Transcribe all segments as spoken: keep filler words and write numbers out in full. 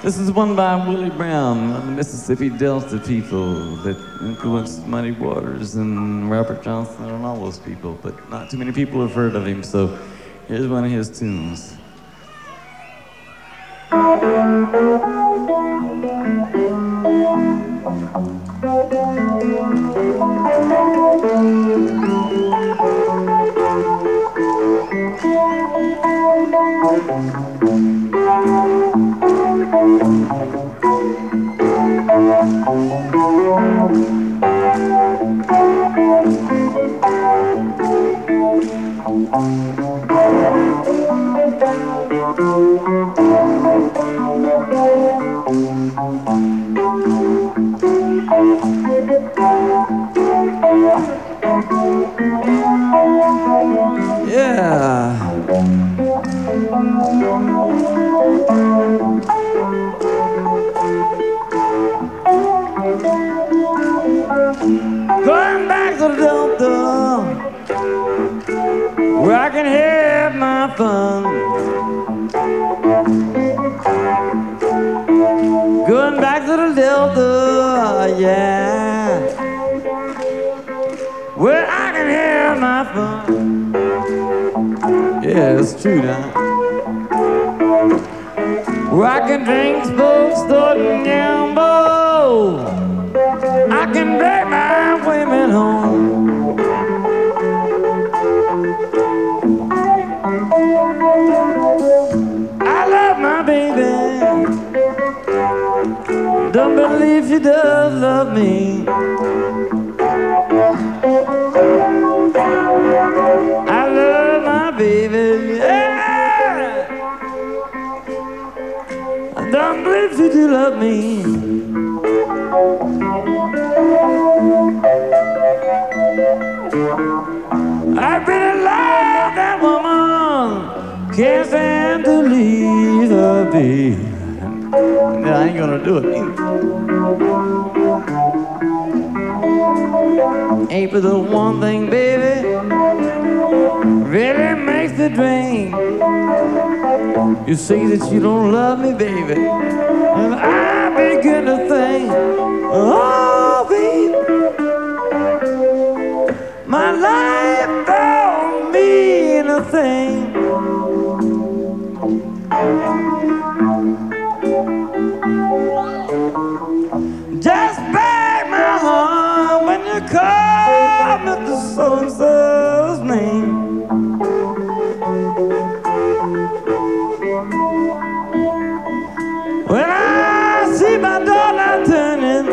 This is one by Willie Brown of the Mississippi Delta people that influenced Muddy Waters and Robert Johnson and all those people, but not too many people have heard of him, so here's one of his tunes. Yeah. Going back to the Delta, where I can have my fun. Going back to the Delta, yeah, where I can have my fun. Yeah, it's true now. Where I can drink, smoke, start and gamble. I can drag my women home. I love my baby. Don't believe she does love me. I love my baby, yeah. I don't believe she do love me. I really love that woman. Can't stand to leave her be. No, I ain't gonna do it either. Ain't but the one thing, baby, really makes the drain. You say that you don't love me, baby, and I begin to think, oh, baby, my life don't mean a thing. Just break my heart when you call me the so-and-so's name. When I see my daughter turning,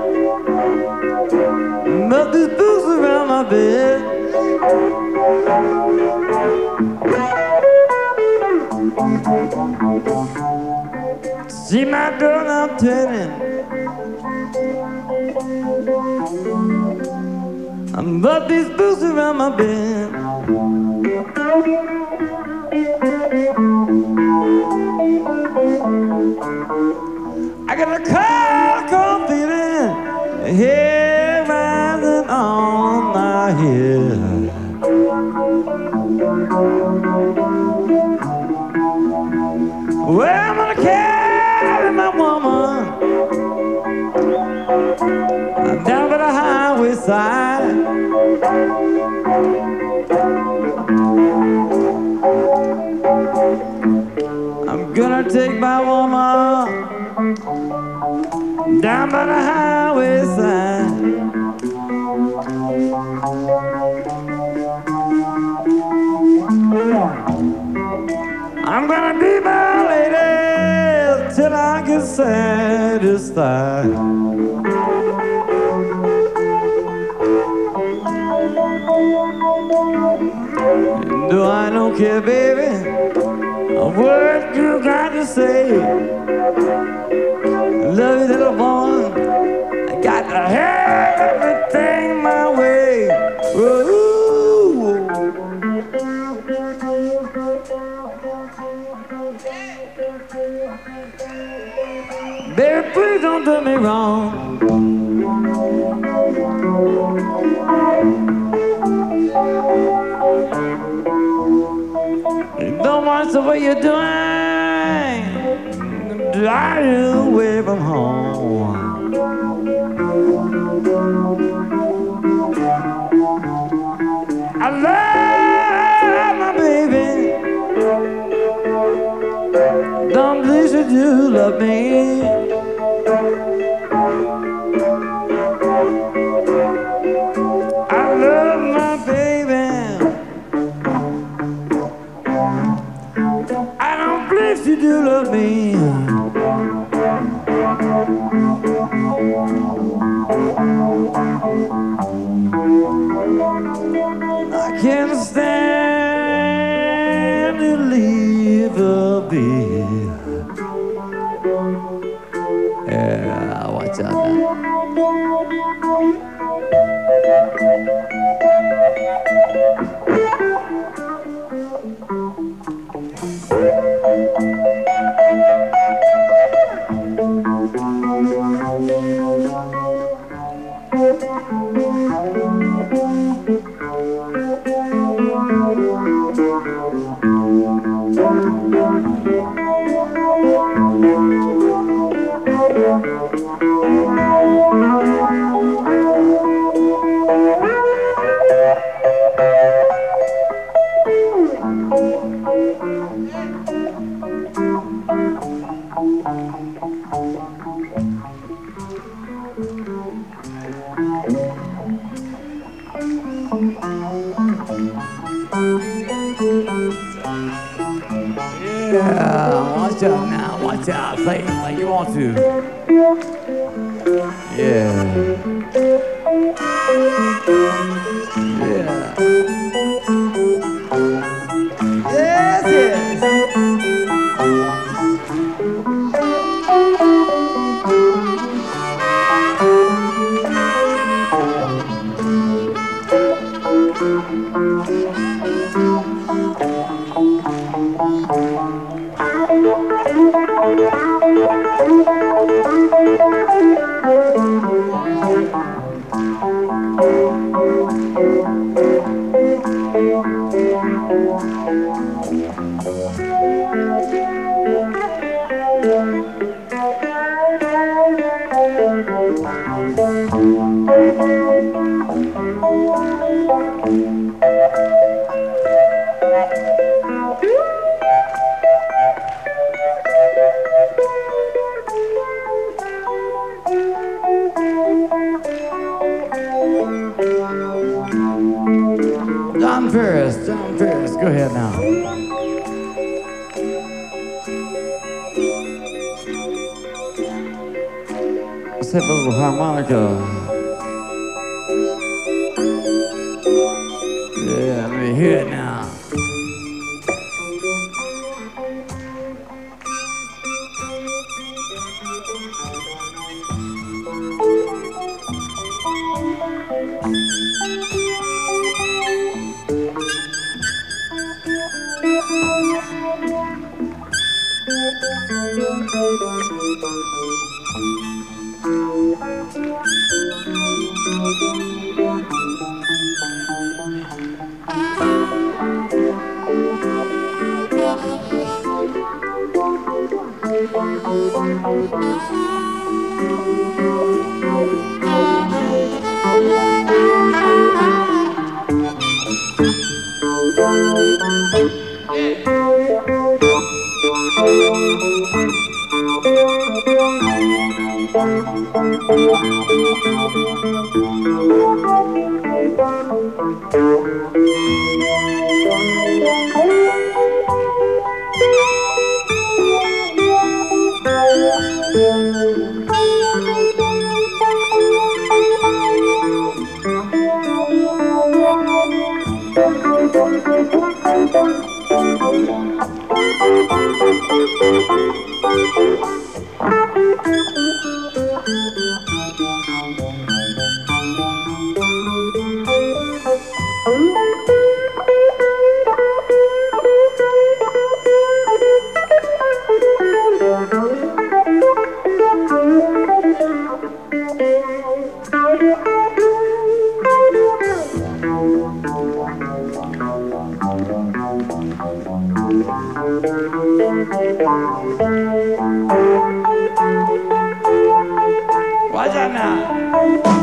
but these boots around my bed. See my daughter turning, but these boots around my bed. I got a cold, cold feeling, hair rising on my head. Well, I'm gonna carry my woman down by the highway side. I'm gonna take my woman down by the highway side. I'm gonna be my lady till I get satisfied. No, I don't care, baby, what you got to say. Love you, little woman. I got to have everything my way. Ooh. Baby, please don't do me wrong. Don't watch the way you're doing. driving away from home. I love my baby. Don't please you do love me. I love my baby. I don't please you do love me. I can't stand to leave a bit. Yeah, watch out now. Yeah, watch out now, watch out, play it like you want to. Yeah. Yeah. Yes, yes. John Ferris, John Ferris, go ahead now. Let's have a little harmonica. Yeah, let me hear it now. Louisiana.